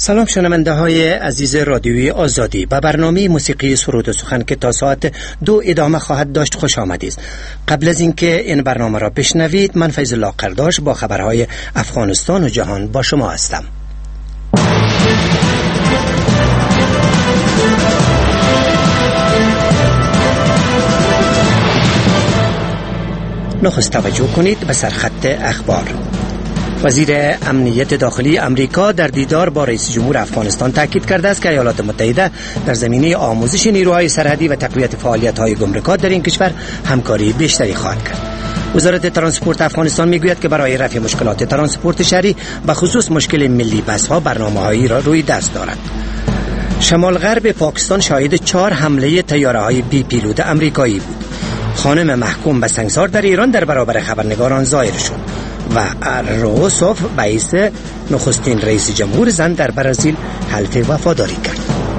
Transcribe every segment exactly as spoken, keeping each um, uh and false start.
سلام شنونده های عزیز رادیوی آزادی. به برنامه موسیقی سرود و سخن که تا ساعت دو ادامه خواهد داشت خوش آمدید. قبل از اینکه این برنامه را بشنوید، من فیض الله قرداش با خبرهای افغانستان و جهان با شما هستم. نخست توجه کنید به سرخط اخبار. وزیر امنیت داخلی امریکا در دیدار با رئیس جمهور افغانستان تاکید کرده است که ایالات متحده در زمینه آموزش نیروهای سرحدی و تقویت فعالیت‌های گمرکات در این کشور همکاری بیشتری خواهد کرد. وزارت ترانسپورت افغانستان میگوید که برای رفع مشکلات ترانسپورت شهری به خصوص مشکل ملی بس‌ها برنامه‌هایی را روی دست دارد. شمال غرب پاکستان شاهد چهار حمله طیاره‌های بی پیلوت آمریکایی بود. خانم محکوم به سنگسار در ایران در برابر خبرنگاران ظاهر شد و روسوف باعث نخستین رئیس جمهور زن در برزیل حلف وفاداری کرد.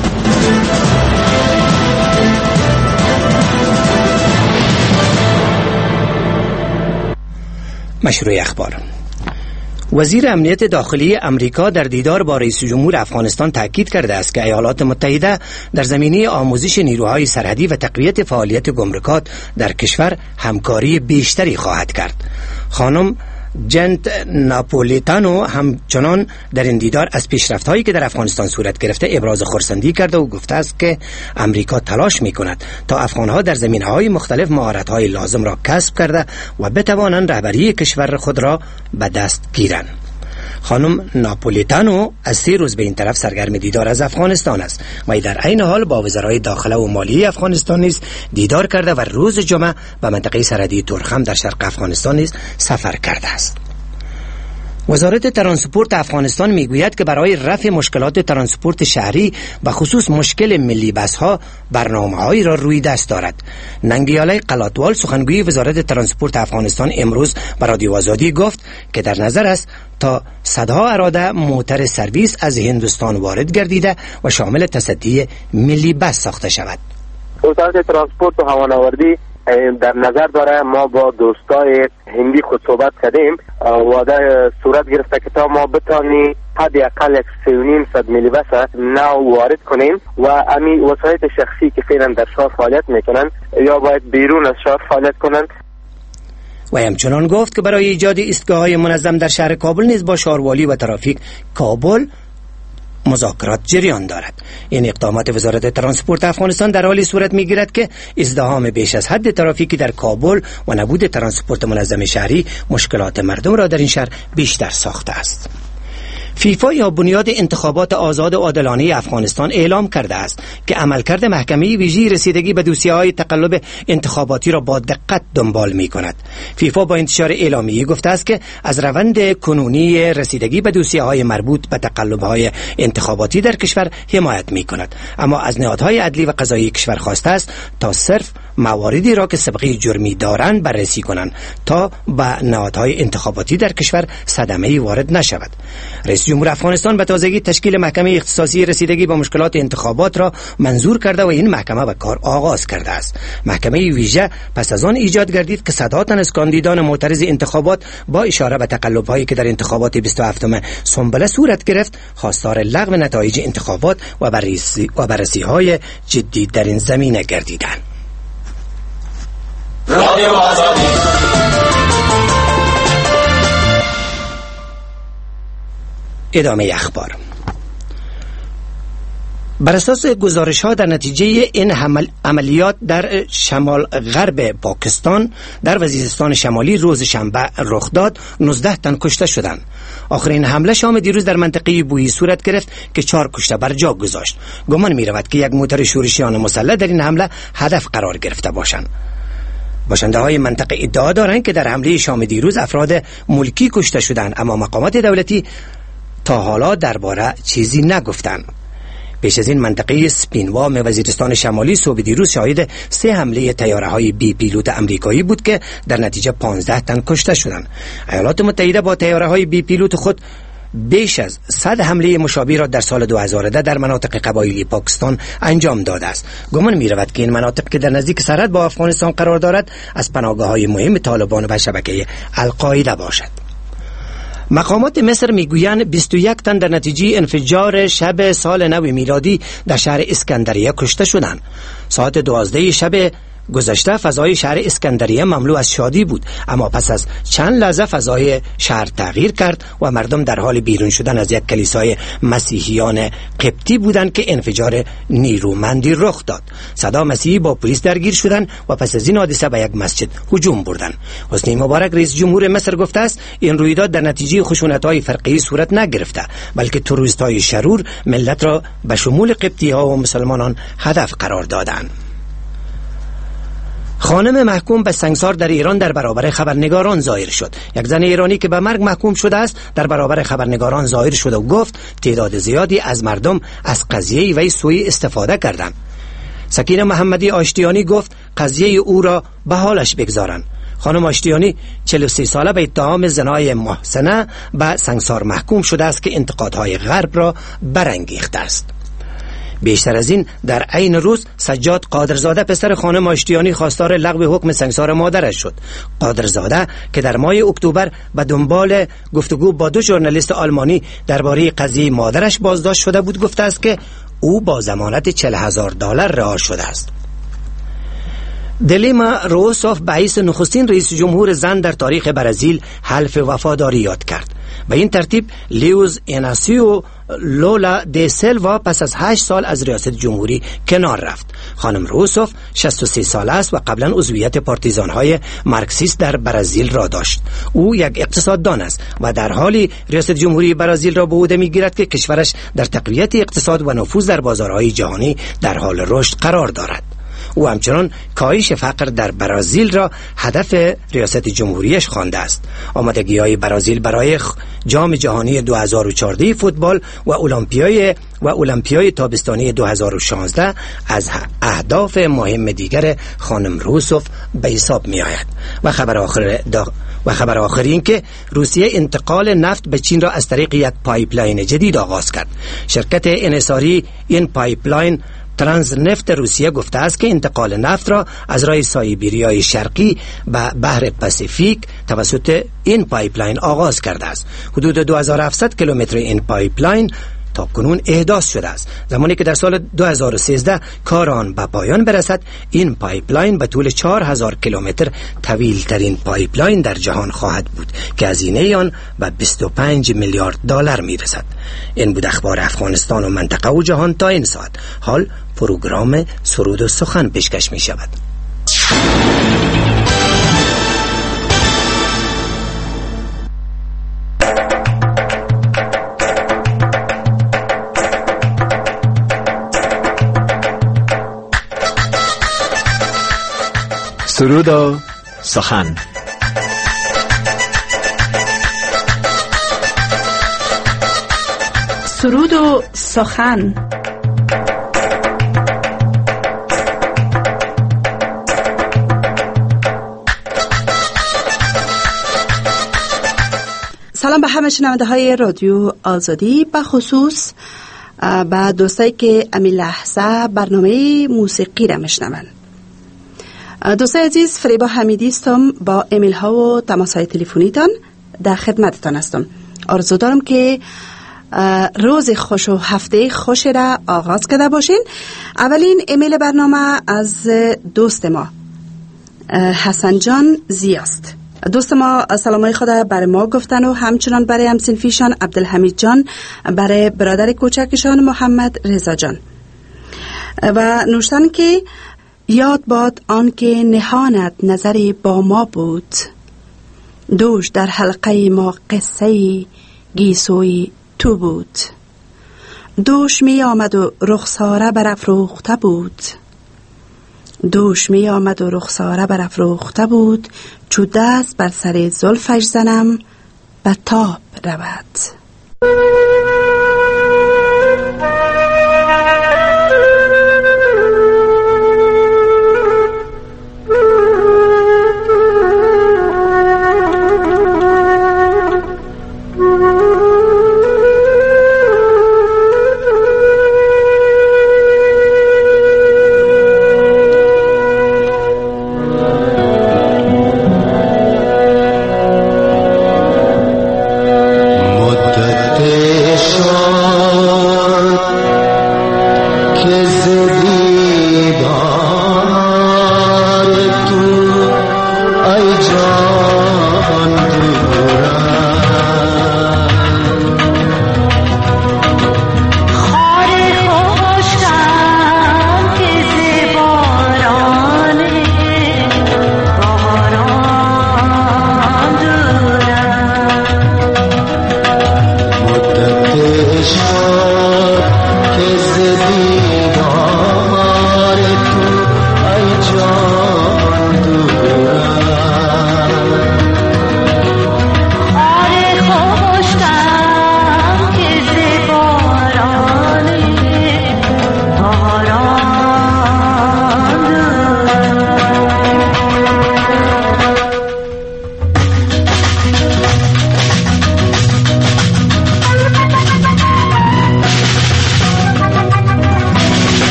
مشروع اخبار. وزیر امنیت داخلی امریکا در دیدار با رئیس جمهور افغانستان تاکید کرده است که ایالات متحده در زمینه آموزش نیروهای سرحدی و تقویت فعالیت گمرکات در کشور همکاری بیشتری خواهد کرد. خانم جنت ناپولیتانو همچنان در این دیدار از پیشرفت‌هایی که در افغانستان صورت گرفته ابراز خرسندی کرده و گفته است که امریکا تلاش می‌کند تا افغان‌ها در زمینه‌های مختلف مهارت‌های لازم را کسب کرده و بتوانند رهبری کشور خود را به دست گیرند. خانم ناپولیتانو از سه روز به این طرف سرگرم دیدار از افغانستان است و در عین حال با وزرای داخله و مالیه افغانستان نیز دیدار کرده و روز جمعه به منطقه سرحدی تورخم در شرق افغانستان نیز سفر کرده است. وزارت ترانسپورت افغانستان میگوید که برای رفع مشکلات ترانسپورت شهری و خصوص مشکل ملی بس‌ها برنامه‌هایی را روی دست دارد. ننگیاله قلاتوال سخنگوی وزارت ترانسپورت افغانستان امروز به رادیو آزادی گفت که در نظر است تا صدها اراده موتر سرویس از هندوستان وارد گردیده و شامل تصدی ملی بس ساخته شود. وزارت ترانسپورت و هوانوردی در نظر داره ما با دوستای هندی خود صحبت کردیم و در صورت گرفته که تا ما بتانیم حد اقل سه و نیم صد ملی بس نو وارد کنیم و امی وسایط شخصی که فعلا در شهر فعالیت میکنن یا باید بیرون از شهر فعالیت کنند. و همچنان گفت که برای ایجاد ایستگاه‌های منظم در شهر کابل نیز با شهروالی و ترافیک کابل مذاکرات جریان دارد. این اقدامات وزارت ترانسپورت افغانستان در حالی صورت میگیرد که ازدحام بیش از حد ترافیکی در کابل و نبود ترانسپورت منظم شهری مشکلات مردم را در این شهر بیشتر ساخته است. فیفا یا بنیاد انتخابات آزاد و عادلانه افغانستان اعلام کرده است که عملکرد محکمه ویژه رسیدگی به دوسیه‌های تقلب انتخاباتی را با دقت دنبال می‌کند. فیفا با انتشار اعلامیه گفته است که از روند کنونی رسیدگی به دوسیه‌های مربوط به تقلب‌های انتخاباتی در کشور حمایت می‌کند، اما از نهادهای عدلی و قضایی کشور خواسته است تا صرف مواردی را که سابقه جرمی دارند بررسی کنند تا به نهادهای انتخاباتی در کشور صدمه‌ای وارد نشود. رئیس جمهور افغانستان به تازگی تشکیل محکمه اختصاصی رسیدگی به مشکلات انتخابات را منظور کرده و این محکمه به کار آغاز کرده است. محکمه ویژه پس از آن ایجاد گردید که صدها تن از کاندیدان معترض انتخابات با اشاره به تقلب‌هایی که در انتخابات بیست و هفتم سنبله صورت گرفت خواستار لغو نتایج انتخابات و بررسی و بررسی‌های جدی در این زمینه گردیدند. رادیو آزادی. ادامه اخبار. بر اساس گزارش ها در نتیجه این عملیات در شمال غرب پاکستان در وزیرستان شمالی روز شنبه رخ داد، نوزده تن کشته شدند. آخرین حمله شام دیروز در منطقه بویی صورت گرفت که چهار کشته بر جا گذاشت. گمان می رود که یک موتر شورشیان مسلح در این حمله هدف قرار گرفته باشند. باشنده های منطقه ادعا دارند که در حمله شام دیروز افراد ملکی کشته شدند، اما مقامات دولتی تا حالا درباره چیزی نگفتند. پیش از این منطقه سپینوام وزیرستان شمالی صبح دیروز شاهد سه حمله طیاره‌های بی پیلوت آمریکایی بود که در نتیجه پانزده تن کشته شدند. ایالات متحده با طیاره‌های بی پیلوت خود بیش از صد حمله مشابه را در سال دو هزار و ده در مناطق قبایلی پاکستان انجام داده است. گمان می رود که این مناطق که در نزدیک سرحد با افغانستان قرار دارد از پناهگاه‌های مهم طالبان و شبکه القاعده باشد. مقامات مصر میگویند بیست و یک تن در نتیجه انفجار شب سال نو میلادی در شهر اسکندریه کشته شدند. ساعت دوازده شب گذشته فضای شهر اسکندریه مملو از شادی بود، اما پس از چند لحظه فضای شهر تغییر کرد و مردم در حال بیرون شدن از یک کلیسای مسیحیان قبطی بودند که انفجار نیرومندی رخ داد. صدام مسیحی با پلیس درگیر شدند و پس از این حادثه به یک مسجد هجوم بردند. حسنی مبارک رئیس جمهور مصر گفته است این رویداد در نتیجه خشونت‌های فرقه‌ای صورت نگرفته، بلکه تروریست‌های شرور ملت را به شمول قبطی‌ها و مسلمانان هدف قرار دادند. خانم محکوم به سنگسار در ایران در برابر خبرنگاران ظاهر شد. یک زن ایرانی که به مرگ محکوم شده است در برابر خبرنگاران ظاهر شد و گفت تعداد زیادی از مردم از قضیه وی سوء استفاده کردند. سکینه محمدی آشتیانی گفت قضیه او را به حالش بگذارند. خانم آشتیانی چهل و سه ساله به اتهام زنای محسنه به سنگسار محکوم شده است که انتقادهای غرب را برانگیخته است. بیشتر از این در عین روز سجاد قادرزاده پسر خانم آشتیانی خواستار لغو حکم سنگسار مادرش شد. قادرزاده که در ماه اکتبر به دنبال گفتگو با دو ژورنالیست آلمانی درباره قضیه مادرش بازداشت شده بود گفته است که او با ضمانت چهل هزار دلار رها شده است. دلیما روسوف بعیس نخستین رئیس جمهور زن در تاریخ برزیل حلف وفاداری یاد کرد. به این ترتیب لیوز ایناسیو لولا دی سیلوا پس از هشت سال از ریاست جمهوری کنار رفت. خانم روسوف شصت و سه ساله است و قبلا عضویت پارتیزان‌های مارکسیست در برزیل را داشت. او یک اقتصاددان است و در حالی ریاست جمهوری برزیل را به عهده می‌گیرد که کشورش در تقویت اقتصاد و نفوذ در بازارهای جهانی در حال رشد قرار دارد. او همچنان کاهش فقر در برزیل را هدف ریاست جمهوریش خوانده است. آمادگی‌های برزیل برای جام جهانی دو هزار و چهارده فوتبال و المپیای و المپیای تابستانی دو هزار و شانزده از اهداف مهم دیگر خانم روسوف به حساب می‌آید. و خبر آخر و خبر آخر این که روسیه انتقال نفت به چین را از طریق یک پایپلاین جدید آغاز کرد. شرکت انحصاری این پایپلاین ترانزنفت روسیه گفته است که انتقال نفت را از راه سایبریای شرقی به بحر پاسیفیک توسط این پایپلاین آغاز کرده است. حدود دو هزار و هفتصد کیلومتر این پایپلاین تا کنون احداث شده است. زمانی که در سال دو هزار و سیزده کار آن به پایان برسد، این پایپلاین به طول چهار هزار کیلومتر طویل ترین پایپلاین در جهان خواهد بود که هزینه آن به بیست و پنج میلیارد دلار میرسد. این بود اخبار افغانستان و منطقه و جهان تا این ساعت. حال پروگرام سرود و سخن پیشکش می شود. سرود و سخن. سرود و سخن. سلام به همه شنونده های رادیو آزادی، به خصوص به دوستایی که امی لحظه برنامه موسیقی را میشنوند. دوستای عزیز، فریبا حمیدی استم با ایمیل ها و تماس های تلفنیتان در خدمتتان هستم. آرزو دارم که روز خوش و هفته خوش را آغاز کرده باشین. اولین ایمیل برنامه از دوست ما حسن جان زیاست. دوست ما سلامای خود برای ما گفتن و همچنان برای همسنفیشان عبدالحمید جان، برای برادر کوچکشان محمد رضا جان و نوشتن که یاد باد آن که نهانت نظری با ما بود، دوش در حلقه ما قصه گیسوی تو بود، دوش می آمد و رخساره برافروخته بود، دوش می آمد و رخساره برافروخته بود، چو دست بر سر زلفش زنم به تاب رود. Thank you.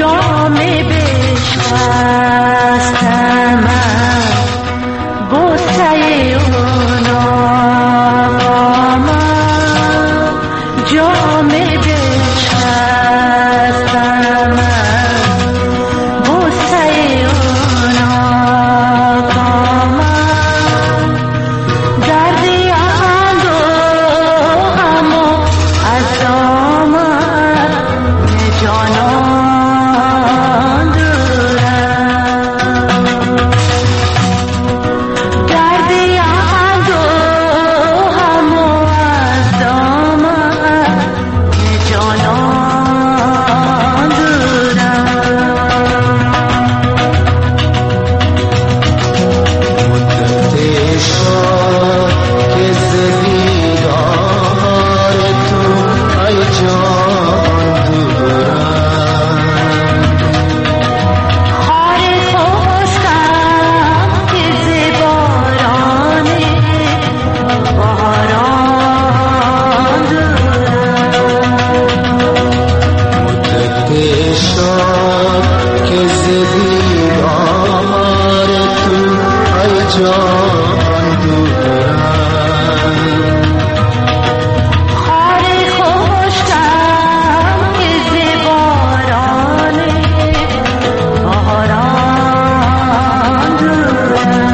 جام بشکستم بوسه اون آقام جام بشکستم بوسه اون آقام دردی اندوهم از دامن جانان دورم دردی اندوهم از دامن جانان دورم مدتی شد که ز دیدار تو ای جان دورم خار خشکم که ز باران بهاران دورم مدتی شد که ز دیدار تو ای جان دورم خار خشکم که ز باران بهاران دورم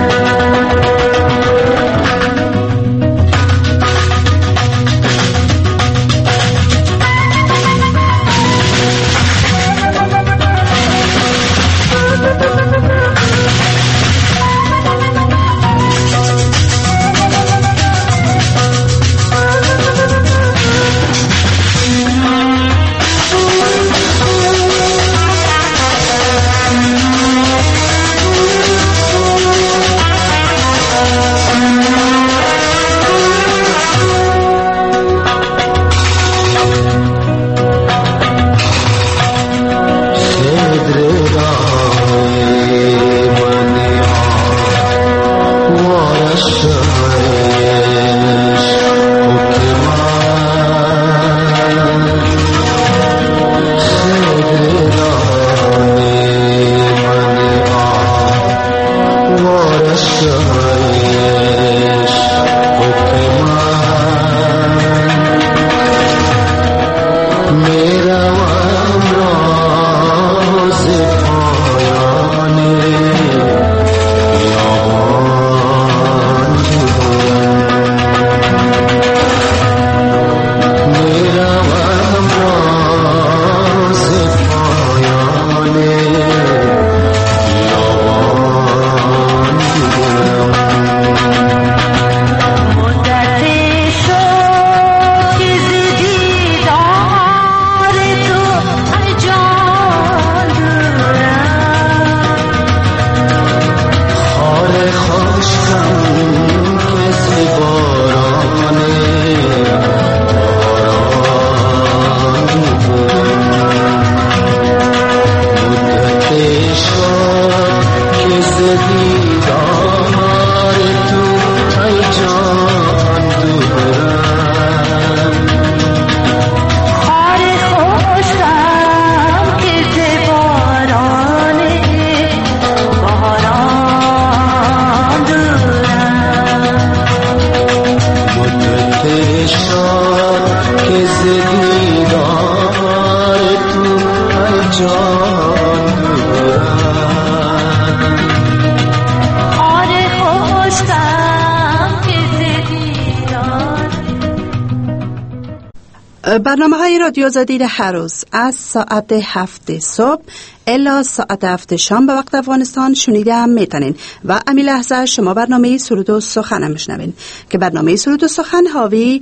برنامه های رادیو آزادی هر روز از ساعت هفت صبح الا ساعت هفت شام به وقت افغانستان شنیده هم میتونین و امی لحظه شما برنامه سرود و سخن هم میشنوین که برنامه سرود و سخن حاوی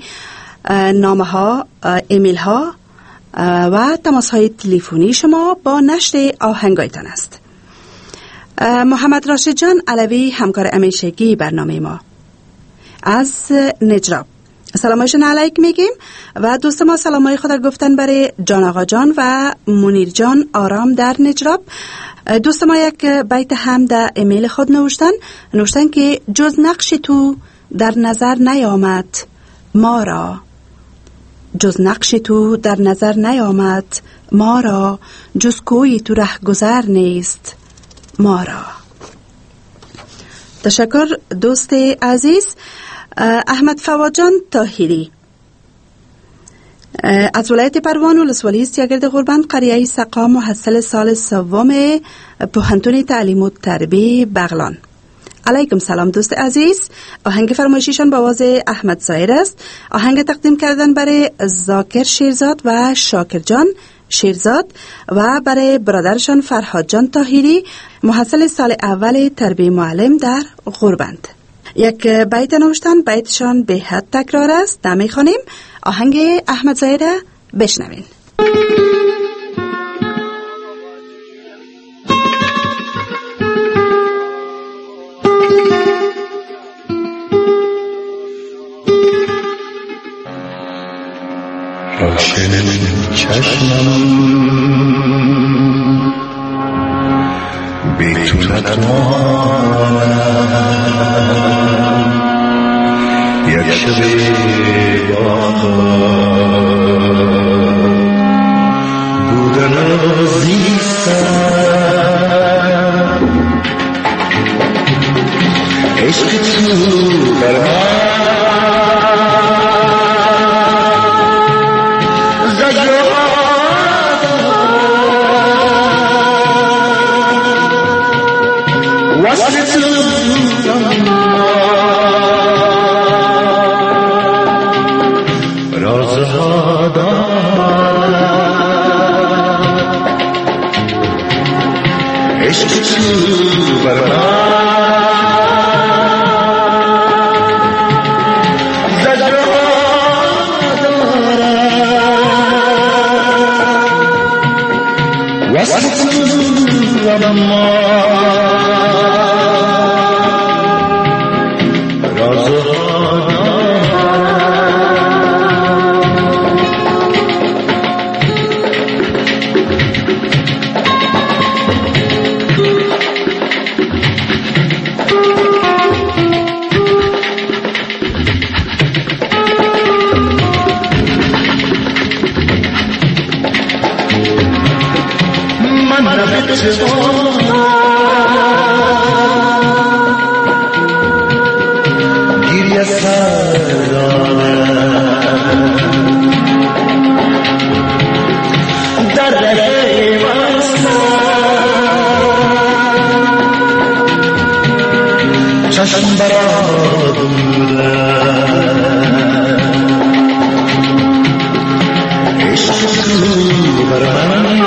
نامه ها، ایمیل ها و تماس های تلفنی شما با نشر آهنگایتان است. محمد راشد جان علوی همکار همیشگی برنامه ما از نجراب سلامایشون علیک میگیم و دوست ما سلامای خود گفتن برای جان آقا جان و منیر جان آرام در نجراب. دوست ما یک بیت هم در ایمیل خود نوشتن نوشتن که جز نقش تو در نظر نیامد ما را جز نقش تو در نظر نیامد ما را، جز کوی تو ره گذر نیست ما را. تشکر دوست عزیز. احمد فواد جان طاهری از ولایت پروان ولسوالی سیاگرد غربند، قریه سقا، محصل سال سوم پوهنتون تعلیم و تربیه بغلان. علیکم سلام دوست عزیز. آهنگ فرمایشیشان با آواز احمد ظاهر است. آهنگ تقدیم کردن برای ذاکر شیرزاد و شاکر جان شیرزاد و برای برادرشان فرهاد جان طاهری، محصل سال اول تربیه معلم در غربند. یک بیت نوشتن، بیتشان به حد تکرار است. نمیخوانیم. آهنگ احمد ظاهر بشنوین. روشن چشمم بی تو نتوانم، یک شب بودن عزیزم، عشق تو بر من چشم برادم عشق تو بر من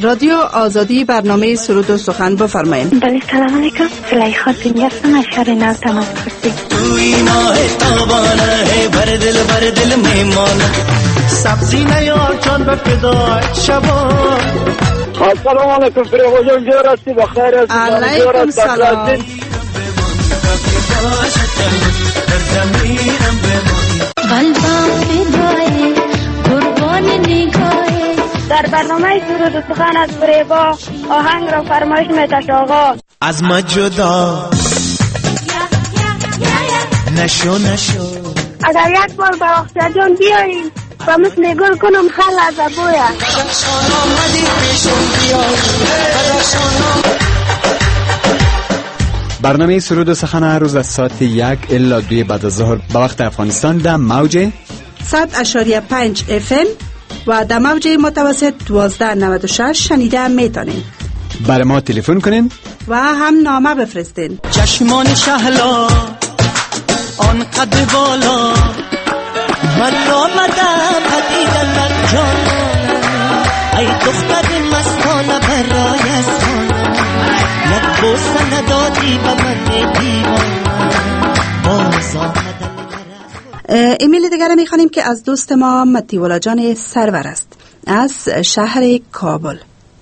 رادیو آزادی برنامه سرود و سخن بفرمایید. بله سلام علیکم. زلیخا دنیا هستم از شهر نو تماس کرسی. توی ناه تابانه بر دل بر دل میمانه سبزی نیار جان به فدای شبا. السلام علیکم فریبا جان جور هستی بخیر هستی؟ علیکم سلام. قلبم فدای قربان نگاهی. در برنامه سرود و سخن از فریبا آهنگ را فرمایش می‌دهد آقا. از ما جدا نشو نشو. اگر یک بار به اختر جان بیاییم و مثل گل کنم خل از ابویا. برنامه سرود و سخن هر روز از ساعت یک الا دوی بعد از ظهر به وقت افغانستان در موج صد اشاریه پنج اف ام و در موج متوسط دوازده نود و شش شنیده میتونین. برای ما تلفن کنین و هم نامه بفرستین. چشمان شهلا آن قد بالا من آمدم پدیدن در جان ای دختر مستانه برای اسمان یک بوسه ندادی به من دیوان باز آمدن. ایمیل دیگر میخوانیم که از دوست ما متیولا جان سرور است از شهر کابل.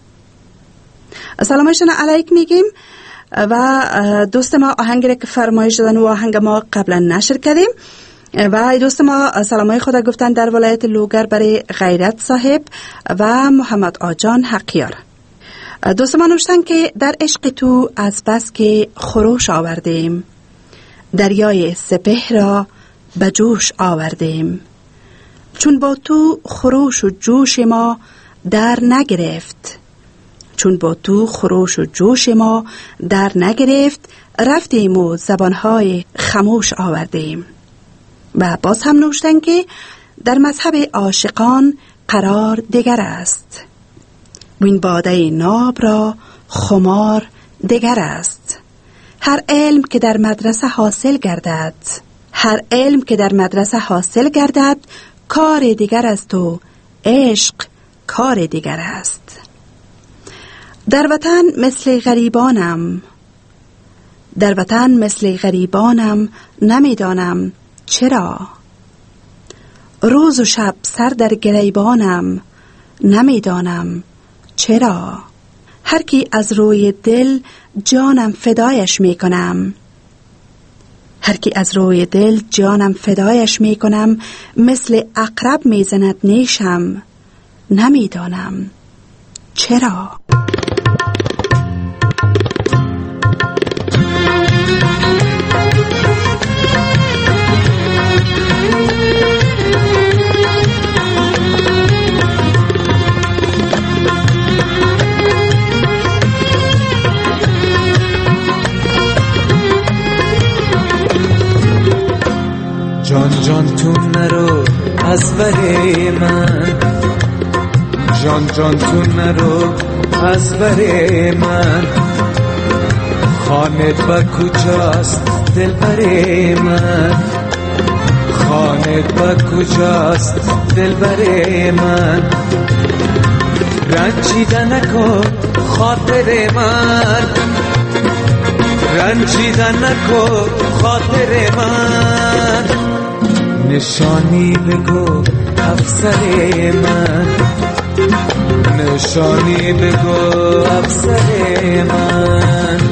سلامشون علیک میگیم و دوست ما آهنگی را که فرمایش دادن و آهنگ ما قبلا نشر کردیم و دوست ما سلامای خدا گفتن در ولایت لوگر برای غیرت صاحب و محمد آجان حقیار. دوست ما نوشتن که در عشق تو از بس که خروش آوردیم دریای سپهر را به جوش آوردیم چون با تو خروش و جوش ما در نگرفت چون با تو خروش و جوش ما در نگرفت رفتیم و زبانهای خموش آوردیم. و باز هم نوشتن که در مذهب عاشقان قرار دیگر است و این باده ناب را خمار دیگر است. هر علم که در مدرسه حاصل گردد هر علم که در مدرسه حاصل گردد کار دیگر است و عشق کار دیگر است. در وطن مثل غریبانم در وطن مثل غریبانم نمیدانم چرا روز و شب سر در گریبانم نمیدانم چرا هر کی از روی دل جانم فدایش میکنم هر کی از روی دل جانم فدایش میکنم مثل عقرب میزند نیشم نمیدانم چرا. جان جان تو نرو از بر من جان جان تو نرو از بر من خانه با کجاست دل بر من خانه با کجاست دل بر من رنجیده نکن خاطر من رنجیده نکن خاطر من نشانی بگو افسر من نشانی بگو افسر من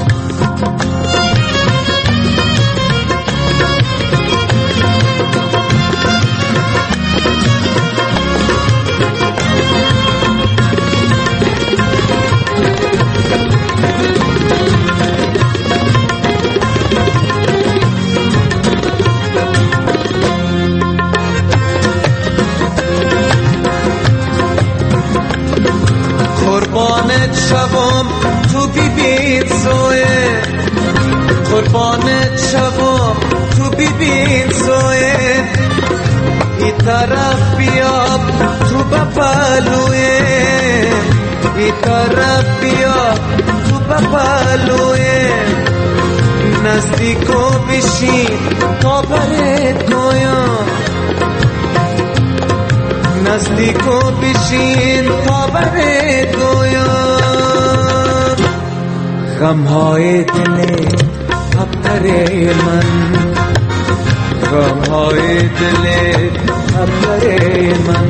قربانت شوم تو ببین سوه قربانت شوم تو ببین سوه ای طرف بیا تو بپلوه ای طرف بیا تو بپلوه نزدیکو بشین تا برت گویم نزدیک نزدیک و بشین تا بر گویم غمهای دل ابتر من غمهای دل ابتر من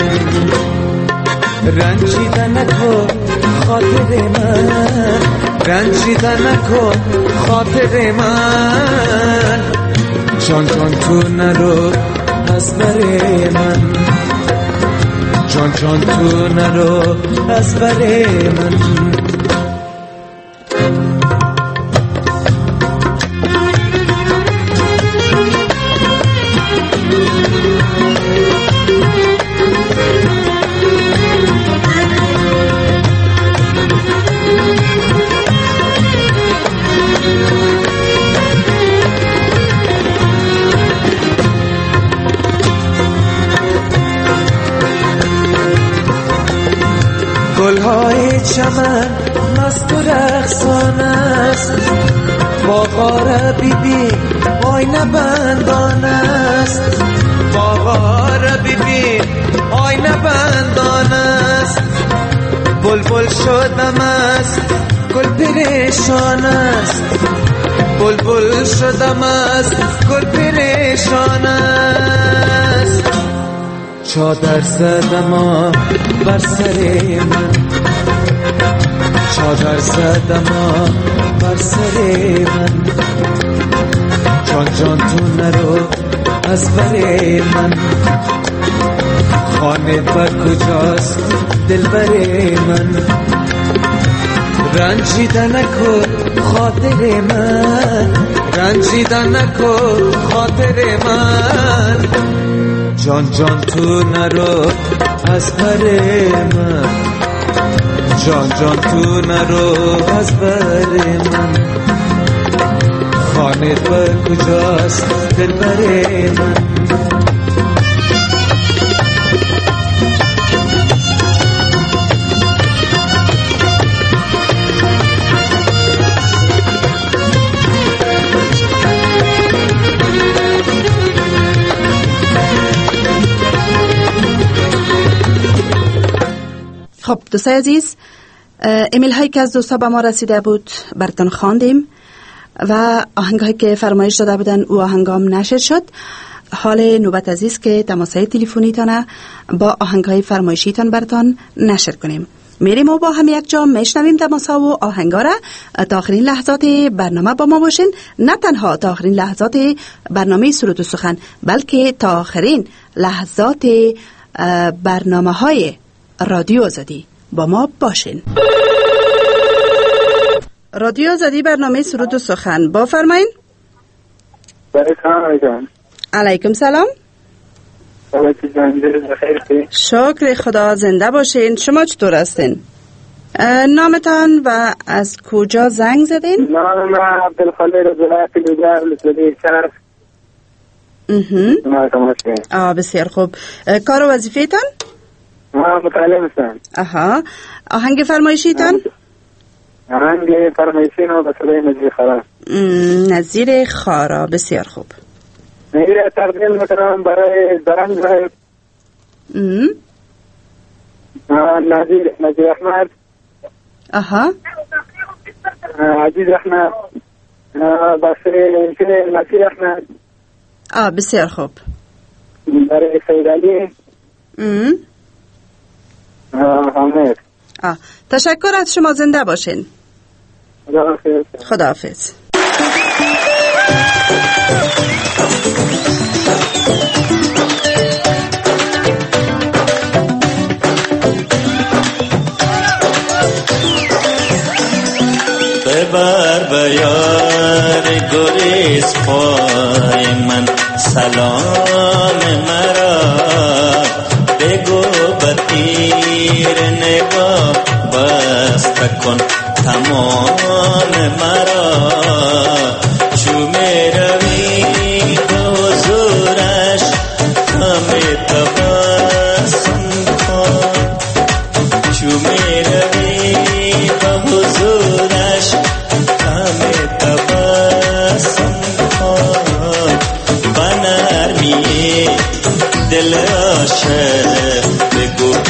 رنجیده نکن خاطر من رنجیده نکن خاطر من جان جان تو نرو از بر من جان جان تو نرو از بر من گلهای چمن مست و رقصان است باغا بیبی آینه بندان است باغا بیبی آینه بندان است بلبل شدم است گل پریشان است بلبل شدم است گل پریشان است چادر زدم بر سر من چادر زدم بر سر من جان جان تو نرو از بر من خانه بر کجاست دل بر من رنجیده نکن خاطر من رنجیده نکن خاطر من جان جان تو نرو از بر من جان جان تو نرو از بر من خانه بر کجاست دل بر من خب دوستای عزیز، ایمیل هایی که از دوستا به ما رسیده بود براتون خواندیم و آهنگ هایی که فرمایش داده بودن او آهنگام نشر شد. حال نوبت عزیز که تماسهای تلفنی تانه با آهنگ های فرمایشی تان براتون نشر کنیم. میریم و با هم یک جا میشنویم تماسها و آهنگا را. تا آخرین لحظات برنامه با ما باشین، نه تنها تا آخرین لحظات برنامه سرود و سخن بلکه تا آخرین لحظات برنامه های رادیو آزادی با ما باشین. رادیو آزادی برنامه سرود و سخن با فرمایین. علیکم. علیکم سلام. شکر خدا، زنده باشین. شما چطور هستین؟ نامتان و از کجا زنگ زدین؟ نام من عبدالخالق رضایی لوگر لسوری شهر. آه بسیار خوب. کار و وظیفه تان؟ ما مطالعه هستم. آها. آهنگ فرمایشی تان؟ آهنگ فرمایشی نو به صدای نظیر خارا. نظیر خارا، بسیار خوب. میره تقدیم میکنم برای درنگ رای نظیر نظیر احمد. آها. عزیز احمد بسیار نظیر احمد. آه بسیار خوب. برای سید علی حامد. آه تشکر از شما، زنده باشین. خداحافظ. خداحافظ. ببر بیار گریز پای من سلام مرا، بگو بطیر نگاه بست کن تمام مرا، چو می روی به حضورش همه تبسم کن، چو می روی به حضورش همه تبسم کن، بنرمی دل عاشق بگو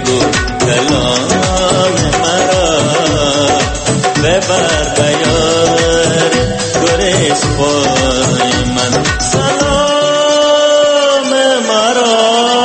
بگو کلام مرا ببر بیار گریز پای من سلام مرا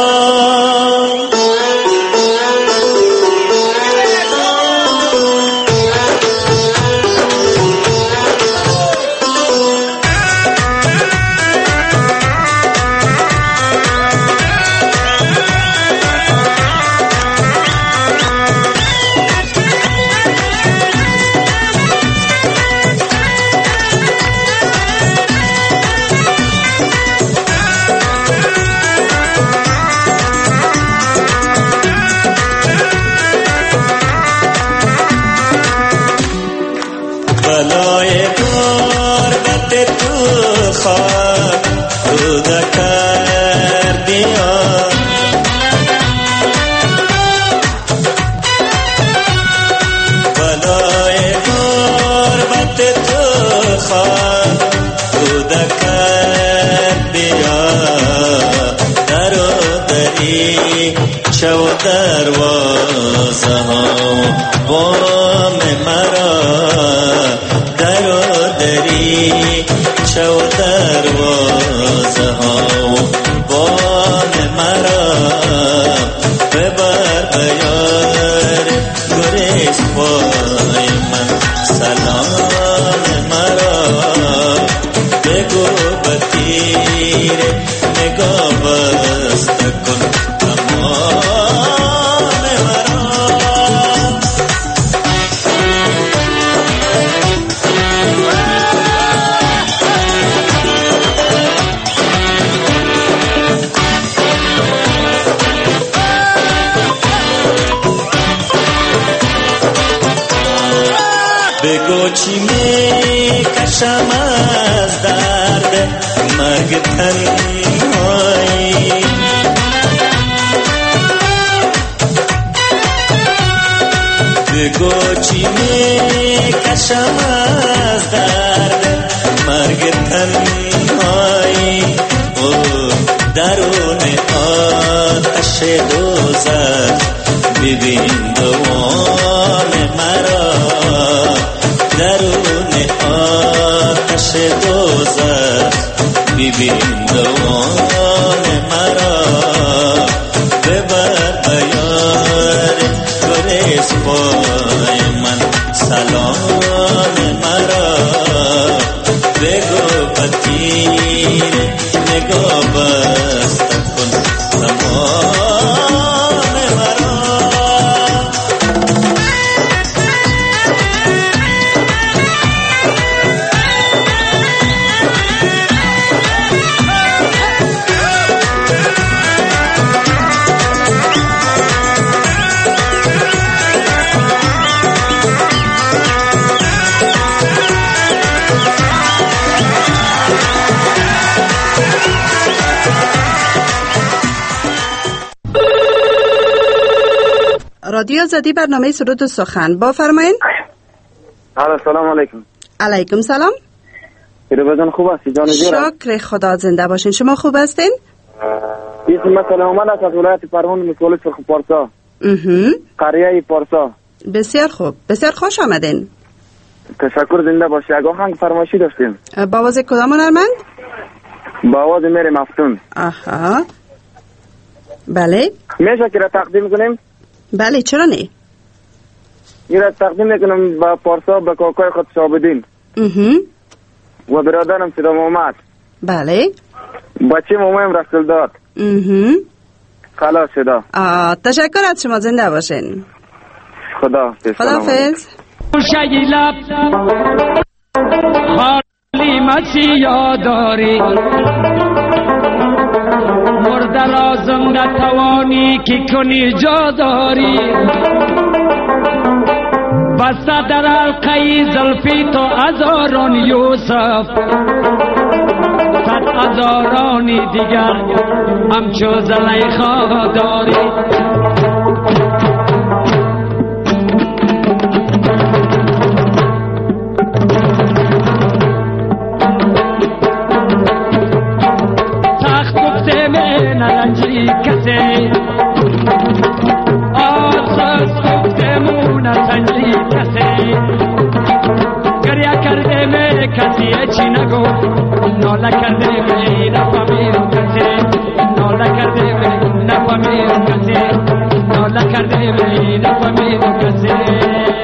بلای غربت تو خواب رودا کردی بلای غربت تو خواب رودا کردی درو دری شو دروازه ها بام مرا درو دری شو دروازه ها بام مرا ببر بیار گریز پای من سلام مرا بگو بطیر نگاه بست کن تمام مرا بگو چی می کشم از درد مرگ تنهایی بگو چی می کشم از درد مرگ تنهایی او درون آتش دوزخ ببین دوام مرا درون آتش دوزخ ببین دوام مرا ببر بیار گریز پای من سلام مرا بگو بطیر نگاه بست کن تمام مرا رادیو آزادی برنامه سرود و سخن با فرمایین. سلام علیکم. علیکم سلام. پیروزان خوب هستی جان جیران؟ شکر خدا، زنده باشین. شما خوب هستین؟ اسم من سلیمان است از ولایت فرهون مسئول سرخ پارسا. قریه پارسا. بسیار خوب، بسیار خوش آمدین. تشکر، زنده باشی. اگه آهنگ فرمایشی داشتیم. با آواز کدام هنرمند؟ با آواز میر مفتون. آها. بله. میشه که را تقدیم کنیم؟ بله، چرا نه؟ این را تقدیم میکنم با پارسا، به کاکای خود شابدین و برادرم صدا محمد. بله. بچه مامایم رسول داد. خلاص شده. تشکر از شما، زنده باشین. خدا خدا حافظ. شیلب خالی مسیح داری مرده لازم نتوانی که کنی جا داری بسته در حلقه زلفی تو هزاران یوسف صد هزارانی دیگر همچو زلیخا داری نرنجی کسی چی نگو ناله کرده می نفهمید کسی ناله کرده می نفهمید کسی ناله کرده می نفهمید کسی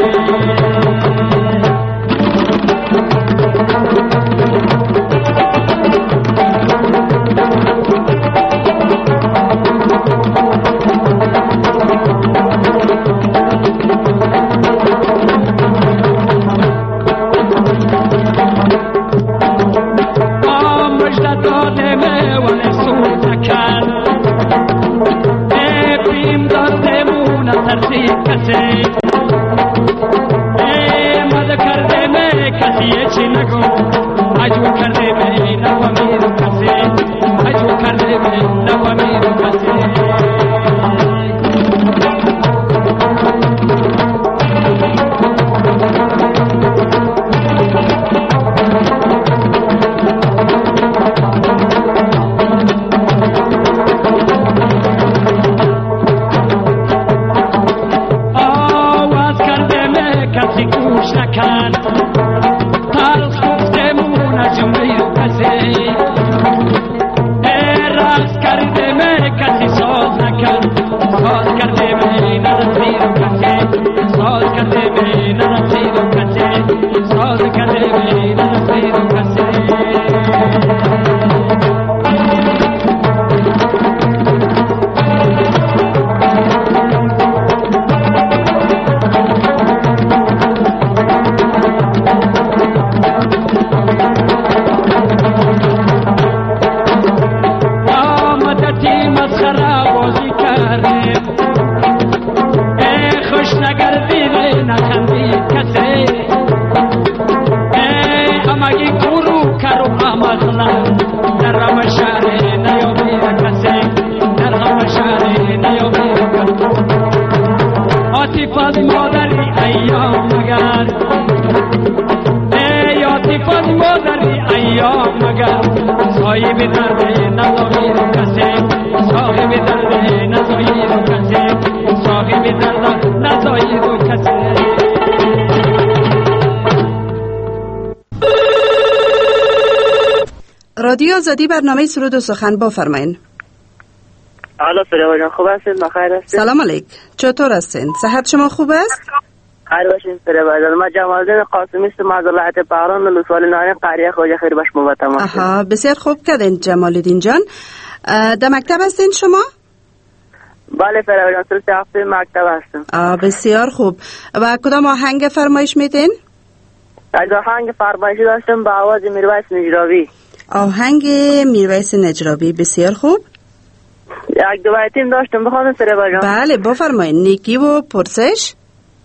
رادیو آزادی برنامه سرود و سخن بفرمایید. الو فریبا جان خوب هستین؟ بخیر هستین؟ سلام علیک. چطور هستین؟ صحت شما خوب است؟ خیر باشین فریبا جان. ما جمال الدین قاسمی هستم از ولایت بغران ولسوالی ناین قریه خوجه خیر باش موطن. آها بسیار خوب کردین جمال الدین جان. در مکتب هستین شما؟ بله فریبا جان سلسه هفته مکتب هستم. آه بسیار خوب. و کدام آهنگ فرمایش میدین؟ از آهنگ فرمایشی داشتم با آواز میرویس نجراوی. آهنگ میرویس نجراوی بسیار خوب. یک دو بیتیم داشتم بخواستم فریبا جان. بله بفرمایید. نیکی و پرسش.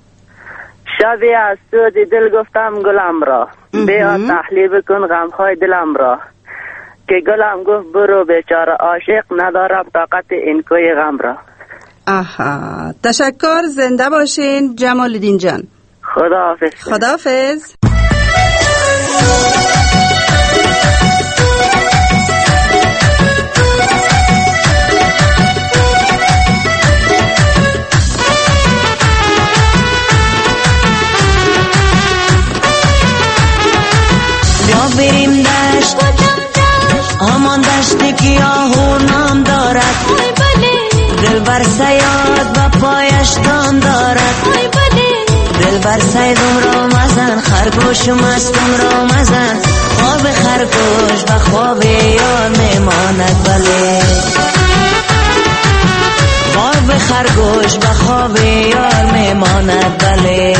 شبی از سود دل گفتم گلم را بیا تحلیل بکن غمهای دلم را که گلم گفت برو بیچاره عاشق ندارم طاقت این کوی غم را. آها تشکر. زنده باشین جمال الدین جان. خداحافظ. خداحافظ. بریم دشت همان دشت که آهو نام دارد دل بر سیاد و پایش دام دارد دل بر سیدم را مزن خرگوش و مستم را مزن خواب خرگوش و خواب یار میماند بله خواب خرگوش و خواب یار میماند بله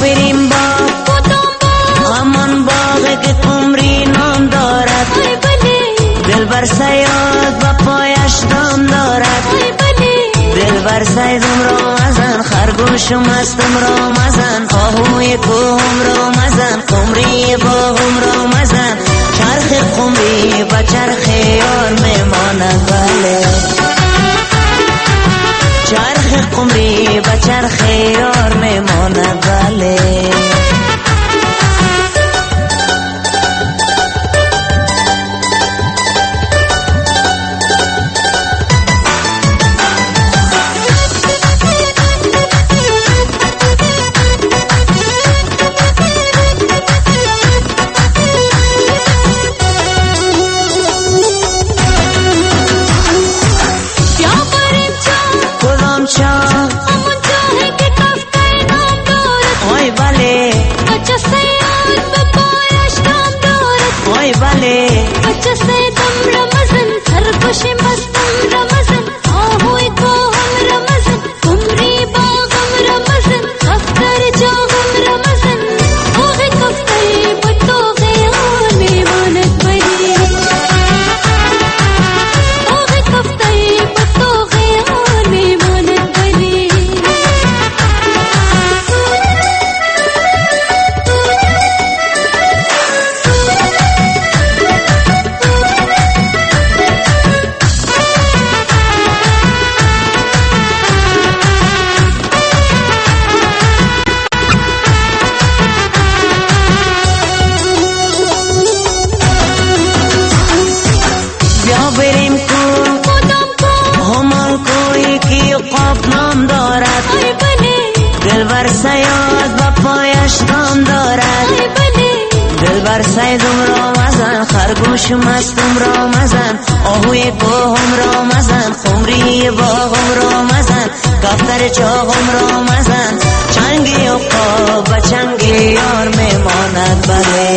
بریم با همان باغ که قمری نام دارد دلبر سیاد و پایش دام دارد دلبر سیدم را مزن خرگوشم هستم را مزن آهوی کوهم را مزن قمری باغم را مزن چرخ قمری و چرخ یار میماند بله چرخ قمری و چرخ یار میماند بله خرگوشم هستم را مزن آهوی کوهم را مزن خمری باغم را مزن کفتر چاغم را مزن چنگی و قاب و چنگی یار میماند بله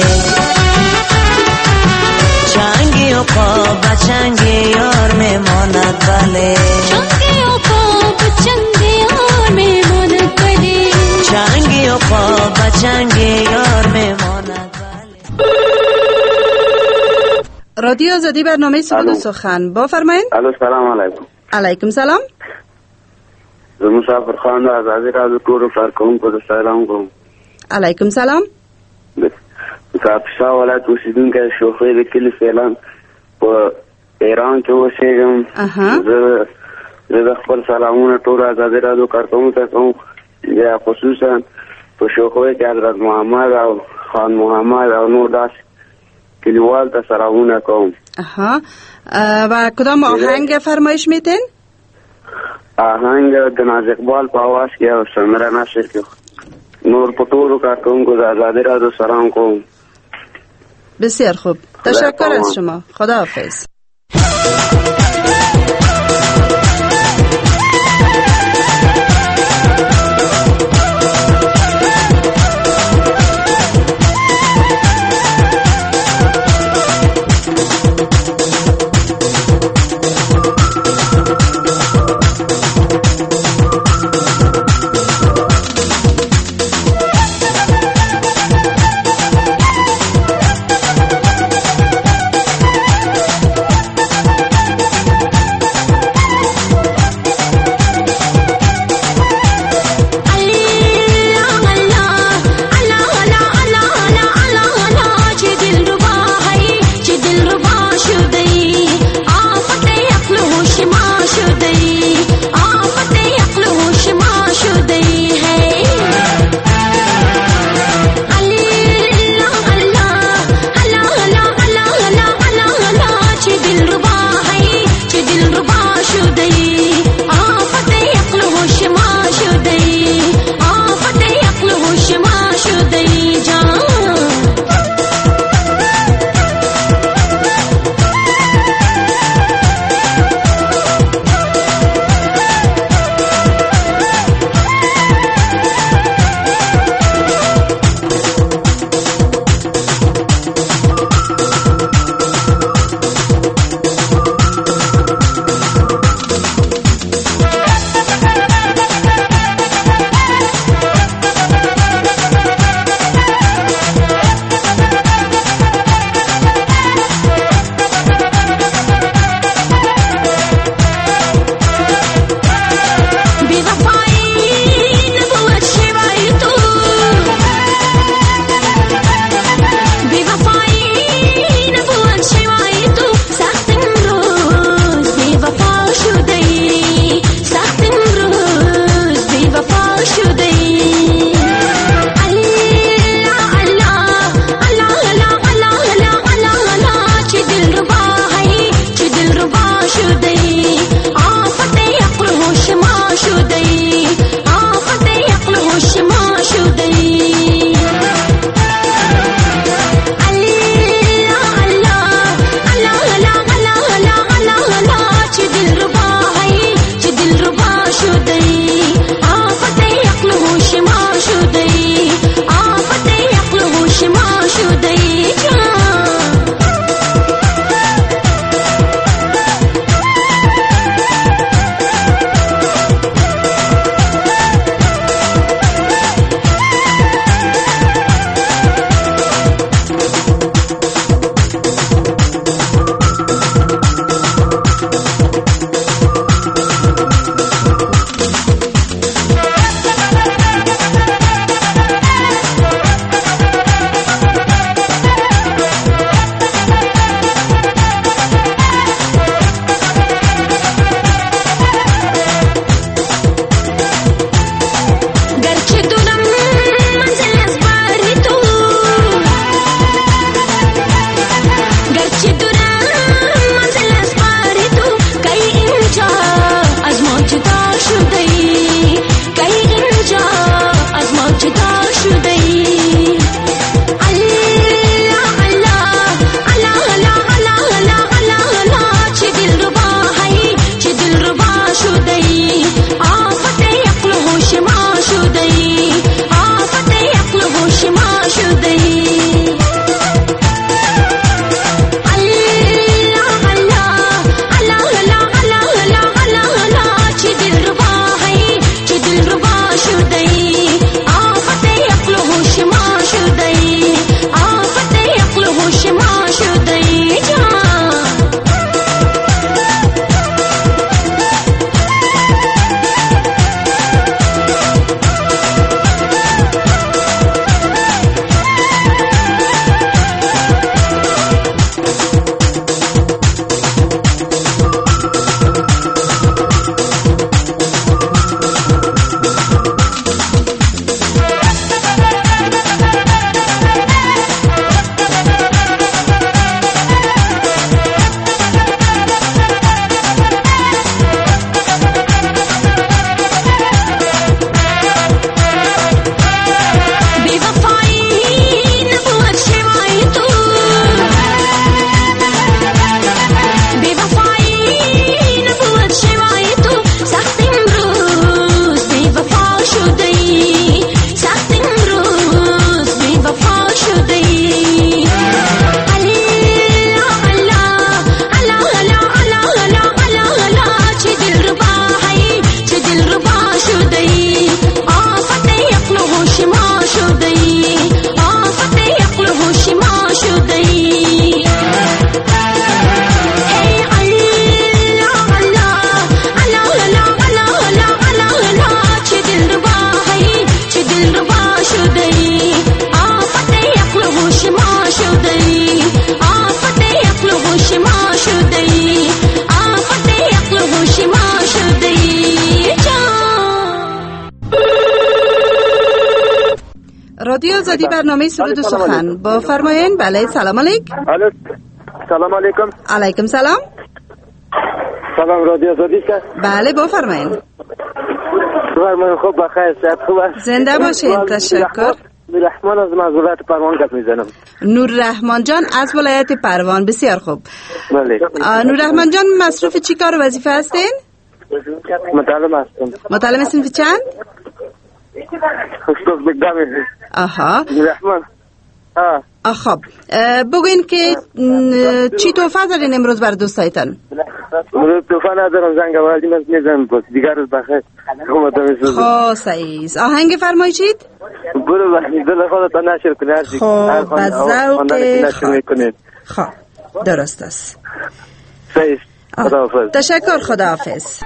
چنگی و قاب و چنگی یار میماند بله چنگی و قاب و چنگی یار میماند بله چنگی و قاب و چنگی یار میماند رادیو آزادی برنامه سخن و سخن با فرمایین. الو سلام علیکم. علیکم سلام. زه مسافر خان د آزادی رادیو ټول کارکونکو ته سلام کوم. علیکم سلام. مسافر شاه ولایت اوسیدونکی شوخی د کلي فعلان په ایران کې اوسېږم. زه زه د خپل سلامونه ټول آزادی رادیو کارکونکو ته کوم، یا خصوصا په شوخی کې حضرت محمد او خان محمد او نور داسې کلیوال ته سلامونه کوم. اها و کدام آهنگ فرمایش میتین؟ آهنگ د ناز اقبال په आवाज کې او سمره نشر کې نور په ټولو کارکونکو د آزادی رادیو سلام کوم. بسیار خوب، تشکر از شما. خداحافظ. رادیو آزادی برنامه سرود و سخن با فرمایین. بله سلام علیکم. الو سلام علیکم. علیکم سلام. سلام رادیو آزادی است. بله با فرمایین. فرمایین خوب بخیر صحت خوب است. زنده باشین. تشکر. نوررحمان از ولایت پروان گپ میزنم. نوررحمان جان از ولایت پروان، بسیار خوب. بله. نوررحمان جان مصروف چی کار و وظیفه هستین؟ متعلم هستم. متعلم صنف چند؟ استاد بگم. آها. نوررحمان. آه. خب بگوین که چی تحفه دارین امروز بر دوستایتان؟ امروز تحفه ندارم، زنگ آوردیم از میزنم باز دیگر روز بخیر. خب صحیح. آهنگ فرمایید. برو بخیر دل خودت نشر کنی هر چی. خب با ذوق. خب درست است. صحیح. خداحافظ. تشکر. خداحافظ.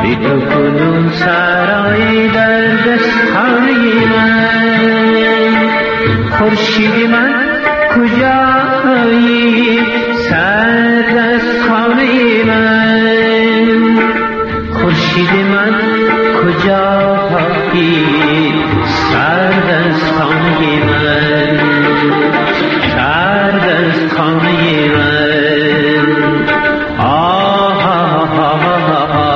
بی تو کنون سرای در دستخانه من. خورشید من کجایی سر دستخانه من. خورشید من کجایی سر دستخانه من. سر دستخانه من. آه آه آه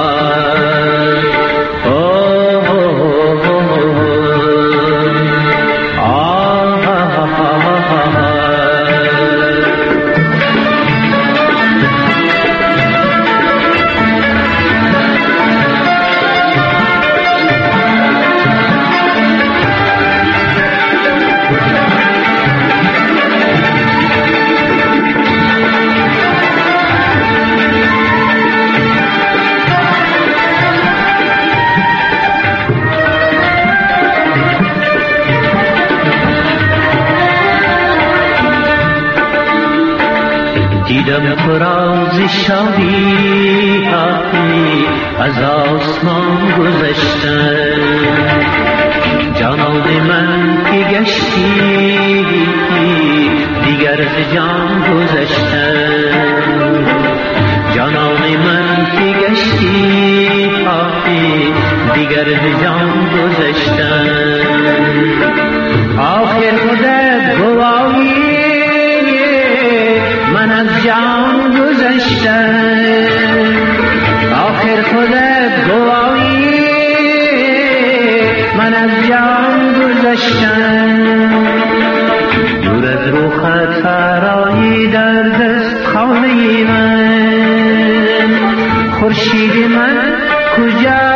دیدم فراز شادی آتی از آسمان گذشتن. جانان من که گشتی دیگر ز جان گذشتن. جانان من که گشتی آتی دیگر ز جان گذشتن. آخر خودت گواهی من از جان گذشتم. آخر خودت گواهی من از جان گذشتم. دور از رخت سرایی در دستخانه من. خورشید من کجا